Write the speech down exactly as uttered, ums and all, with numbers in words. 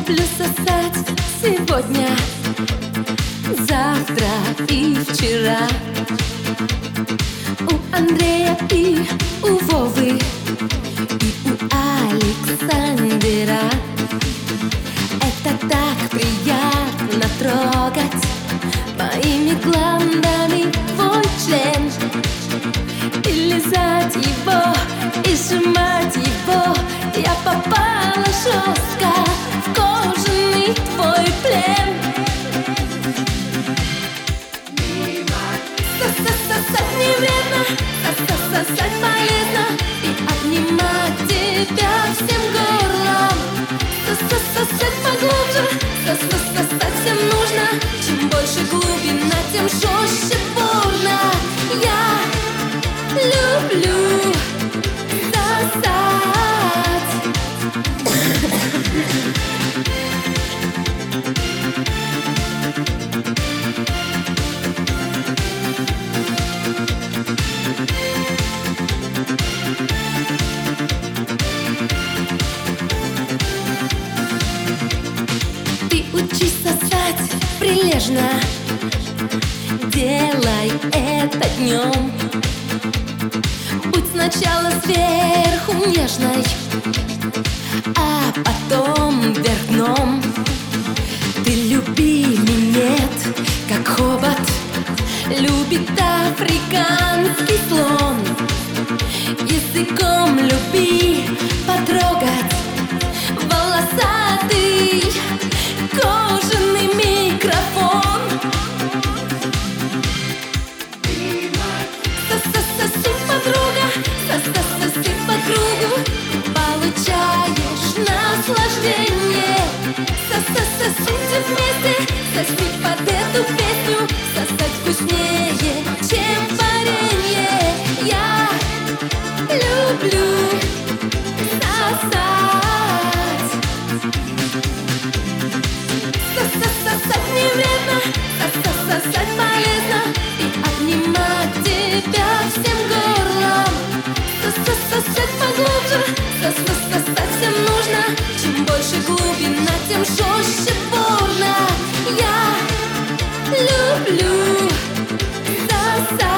люблю сосать сегодня, завтра и вчера. У Андрея и у Вовы и у Александра. Это так приятно трогать моими гландами твой член, и лизать его, и сжимать его. Я попала жестко в кожаный твой плен. Сосать не вредно, сосать полезно, и обнимать тебя всем горлом. Сосать поглубже, сосать всем нужно. Чем больше глубина, тем жестче порно. Я люблю сосать. Ты учись сосать прилежно, делай это днем. Будь сначала сверху нежной, а потом вверх дном. Ты люби минет, как хобот любит африканский слон. Языком люби потрогать волосатый кожаный микрофон. Соси, подруга, соси по кругу, получаешь наслаждение. Сосите вместе, соси под эту песню. Сосать вкуснее, чем варенье. Я люблю сосать. Сосать не вредно, сосать полезно, и обнимать тебя всем горлом. Сосать поглубже, сосать всем нужно. Чем больше глубина, тем жестче порно. Я люблю сосать.